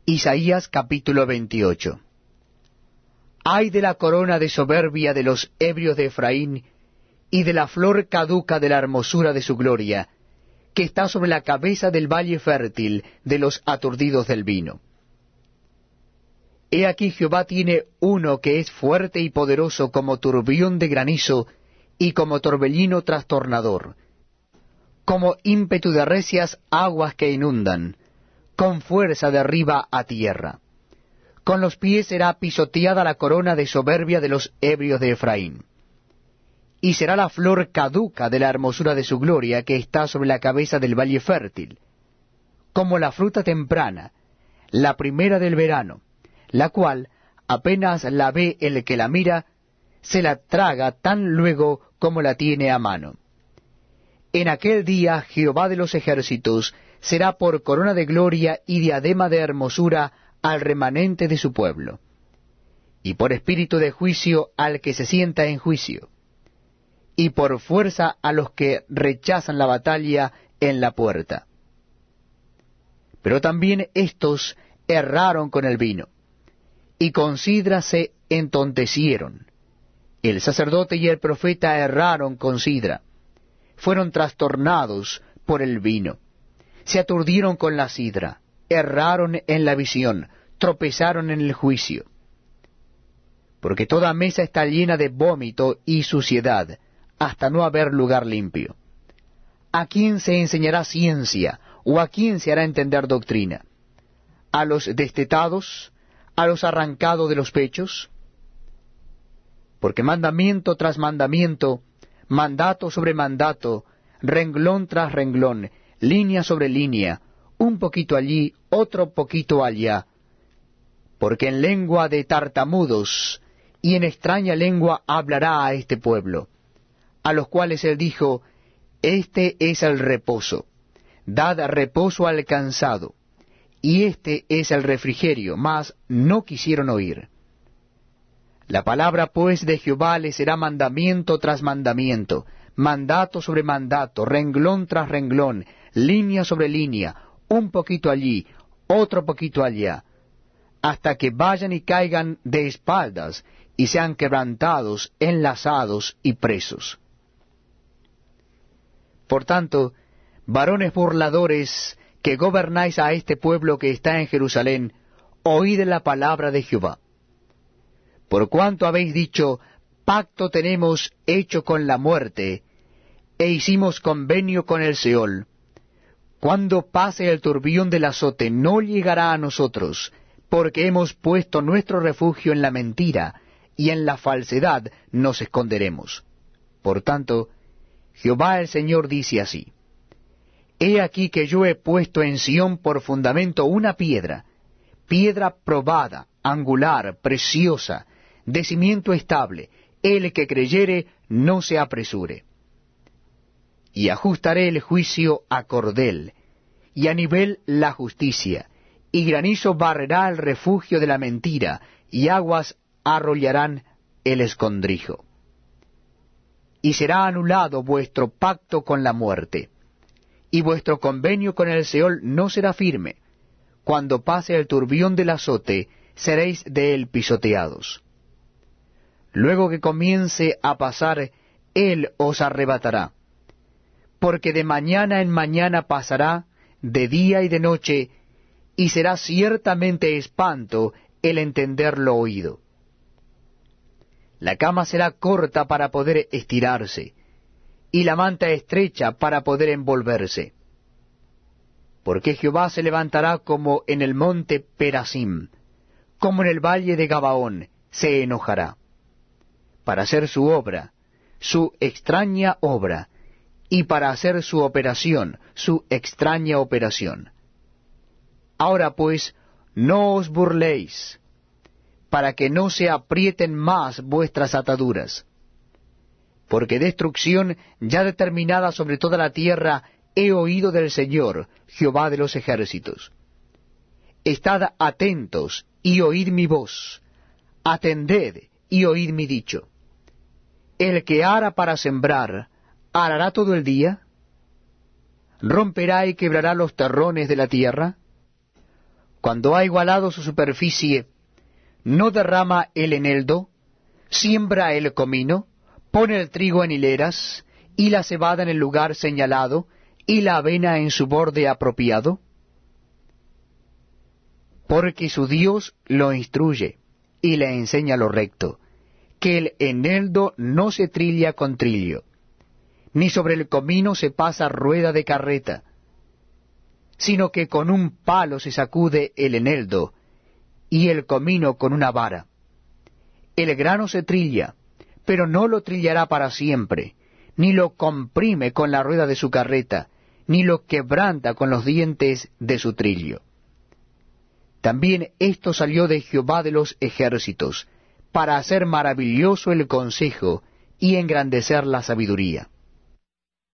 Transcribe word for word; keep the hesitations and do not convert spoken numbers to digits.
Isaías capítulo veintiocho. Ay de la corona de soberbia de los ebrios de Efraín, y de la flor caduca de la hermosura de su gloria, que está sobre la cabeza del valle fértil de los aturdidos del vino. He aquí Jehová tiene uno que es fuerte y poderoso como turbión de granizo, y como torbellino trastornador, como ímpetu de recias aguas que inundan, con fuerza de arriba a tierra. Con los pies será pisoteada la corona de soberbia de los ebrios de Efraín. Y será la flor caduca de la hermosura de su gloria que está sobre la cabeza del valle fértil, como la fruta temprana, la primera del verano, la cual, apenas la ve el que la mira, se la traga tan luego como la tiene a mano. En aquel día Jehová de los ejércitos será por corona de gloria y diadema de hermosura al remanente de su pueblo, y por espíritu de juicio al que se sienta en juicio, y por fuerza a los que rechazan la batalla en la puerta. Pero también éstos erraron con el vino, y con sidra se entontecieron. El sacerdote y el profeta erraron con sidra, fueron trastornados por el vino, se aturdieron con la sidra, erraron en la visión, tropezaron en el juicio. Porque toda mesa está llena de vómito y suciedad, hasta no haber lugar limpio. ¿A quién se enseñará ciencia, o a quién se hará entender doctrina? ¿A los destetados, a los arrancados de los pechos? Porque mandamiento tras mandamiento, mandato sobre mandato, renglón tras renglón, línea sobre línea, un poquito allí, otro poquito allá. Porque en lengua de tartamudos y en extraña lengua hablará a este pueblo, a los cuales él dijo, este es el reposo, dad reposo al cansado, y este es el refrigerio, mas no quisieron oír. La palabra pues de Jehová les será mandamiento tras mandamiento, mandato sobre mandato, renglón tras renglón, línea sobre línea, un poquito allí, otro poquito allá, hasta que vayan y caigan de espaldas, y sean quebrantados, enlazados y presos. Por tanto, varones burladores, que gobernáis a este pueblo que está en Jerusalén, oíd la palabra de Jehová. Por cuanto habéis dicho, pacto tenemos hecho con la muerte, e hicimos convenio con el Seol, cuando pase el turbión del azote no llegará a nosotros, porque hemos puesto nuestro refugio en la mentira, y en la falsedad nos esconderemos. Por tanto, Jehová el Señor dice así, He aquí que yo he puesto en Sión por fundamento una piedra, piedra probada, angular, preciosa, de cimiento estable, el que creyere no se apresure. Y ajustaré el juicio a cordel, y a nivel la justicia, y granizo barrerá el refugio de la mentira, y aguas arrollarán el escondrijo. Y será anulado vuestro pacto con la muerte, y vuestro convenio con el Seol no será firme. Cuando pase el turbión del azote, seréis de él pisoteados. Luego que comience a pasar, él os arrebatará. Porque de mañana en mañana pasará, de día y de noche, y será ciertamente espanto el entender lo oído. La cama será corta para poder estirarse, y la manta estrecha para poder envolverse. Porque Jehová se levantará como en el monte Perasim, como en el valle de Gabaón, se enojará, para hacer su obra, su extraña obra, y para hacer su operación, su extraña operación. Ahora pues, no os burléis, para que no se aprieten más vuestras ataduras. Porque destrucción ya determinada sobre toda la tierra he oído del Señor, Jehová de los ejércitos. Estad atentos y oíd mi voz, atended y oíd mi dicho. El que ara para sembrar, ¿arará todo el día? ¿Romperá y quebrará los terrones de la tierra? Cuando ha igualado su superficie, no derrama el eneldo, siembra el comino, pone el trigo en hileras, y la cebada en el lugar señalado, y la avena en su borde apropiado? Porque su Dios lo instruye, y le enseña lo recto, que el eneldo no se trilla con trillo, ni sobre el comino se pasa rueda de carreta, sino que con un palo se sacude el eneldo, y el comino con una vara. El grano se trilla, pero no lo trillará para siempre, ni lo comprime con la rueda de su carreta, ni lo quebranta con los dientes de su trillo. También esto salió de Jehová de los ejércitos, para hacer maravilloso el consejo y engrandecer la sabiduría.